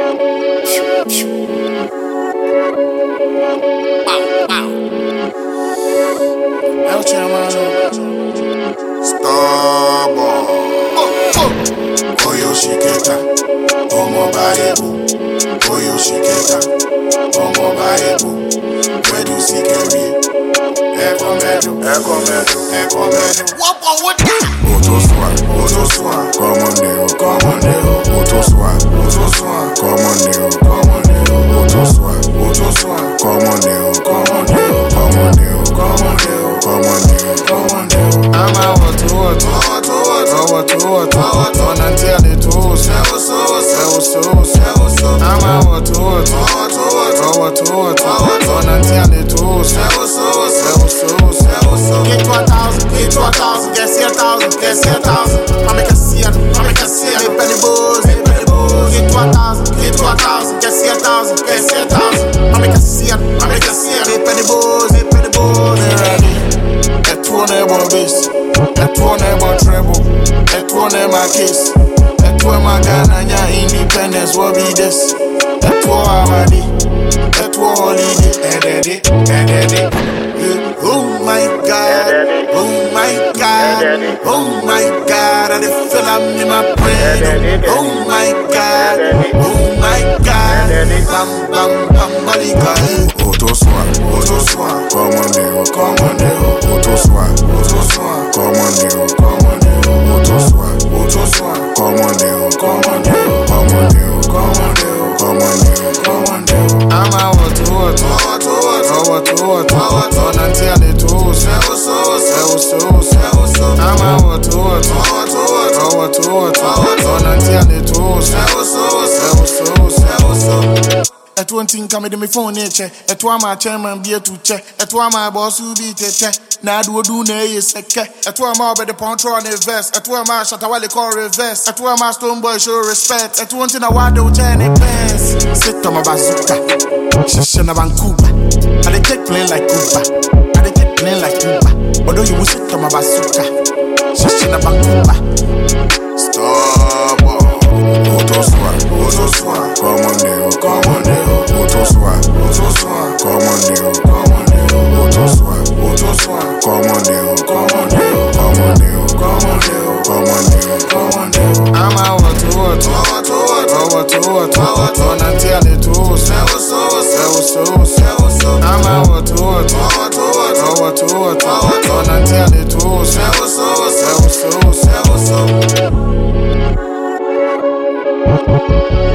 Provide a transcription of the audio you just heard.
El Chamano Starboy Oyo Shiketa Omo Baebu Oyo Shiketa Omo Baebu Wedu Sikeri Ekomedu Wap on what that? Oto Swan Come on Deo Oto Swan Come on Deo Oto Swan Come on Deo I'm a what on until the toes. I'm a what on until the toes. Get 1,000, guess your 1,000. I make a see it, penny bows. Get 1,000, guess your 1,000. I make a see it, penny bows. That one about bass, that one about treble, that one my case, that one my Ghana independence will be this. That one Amadi, that one holiday, oh my God, I feel I'm in my brain. Oh my God, bam, balika. Oto Swan, come on Deo. Oto Swan, come on Deo. Oto Swan, come on Deo. I'm a what on until the toes. I'm a what on until the toes. At one thing come to me phone nature. At one my chairman be to check. At one my boss who be to check. Now do nay is a cat. At one more by the poncho on the vest. At one my shot while they call reverse. At one my stone boy show respect. At one thing I want to turn it pants. Sit on my bazooka. Shishana Vancouver. I they take plane like Cuba. Although you will sit on my bazooka. Shishana Vancouver. Stop. Oto Swan, come on Deo. Oto Swan, come on Deo. Oto Swan, come on Deo. I'm a what on until the toes. I'm a what on until the toes.